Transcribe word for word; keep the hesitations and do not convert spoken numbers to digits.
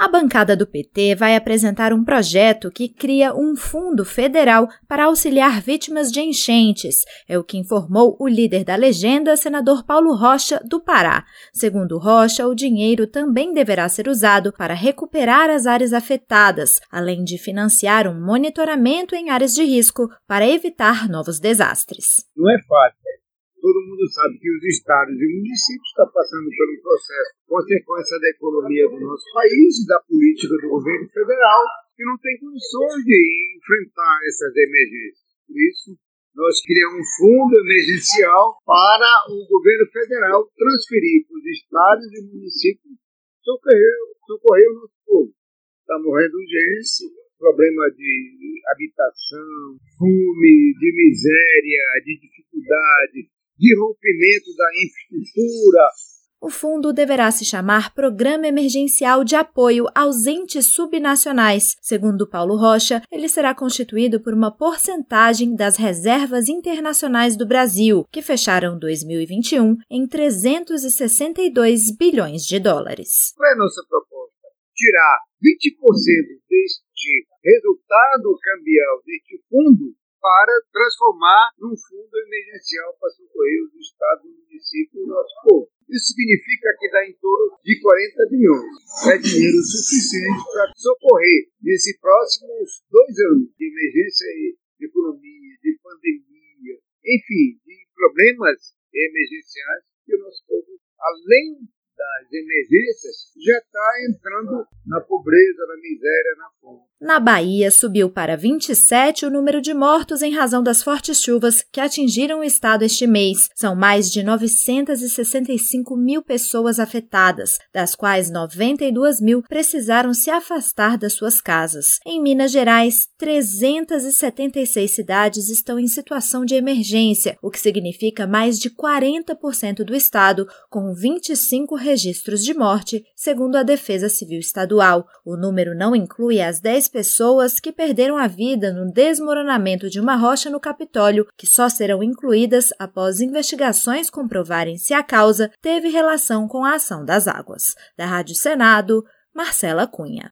A bancada do P T vai apresentar um projeto que cria um fundo federal para auxiliar vítimas de enchentes, é o que informou o líder da legenda, senador Paulo Rocha, do Pará. Segundo Rocha, o dinheiro também deverá ser usado para recuperar as áreas afetadas, além de financiar um monitoramento em áreas de risco para evitar novos desastres. Não é fácil. Todo mundo sabe que os estados e municípios estão passando por um processo, consequência da economia do nosso país e da política do governo federal, que não tem condições de enfrentar essas emergências. Por isso, nós criamos um fundo emergencial para o governo federal transferir para os estados e municípios socorrer, socorrer o nosso povo. Está morrendo urgência, problema de habitação, fome, de miséria, de dificuldade, de rompimento da infraestrutura. O fundo deverá se chamar Programa Emergencial de Apoio aos Entes Subnacionais. Segundo Paulo Rocha, ele será constituído por uma porcentagem das reservas internacionais do Brasil, que fecharam dois mil e vinte e um em trezentos e sessenta e dois bilhões de dólares. Qual é a nossa proposta? Tirar vinte por cento deste resultado cambial deste fundo para transformar num fundo emergencial para socorrer os estados, municípios e o nosso povo. Isso significa que dá em torno de quarenta bilhões. É dinheiro suficiente para socorrer nesses próximos dois anos de emergência de economia, de pandemia, enfim, de problemas emergenciais que o nosso povo, além das emergências, já está entrando na pobreza, na miséria, na fome. Na Bahia, subiu para vinte e sete o número de mortos em razão das fortes chuvas que atingiram o estado este mês. São mais de novecentas e sessenta e cinco mil pessoas afetadas, das quais noventa e duas mil precisaram se afastar das suas casas. Em Minas Gerais, trezentas e setenta e seis cidades estão em situação de emergência, o que significa mais de quarenta por cento do estado, com vinte e cinco registros de morte, segundo a Defesa Civil Estadual. O número não inclui as dez pessoas que perderam a vida no desmoronamento de uma rocha no Capitólio, que só serão incluídas após investigações comprovarem se a causa teve relação com a ação das águas. Da Rádio Senado, Marcela Cunha.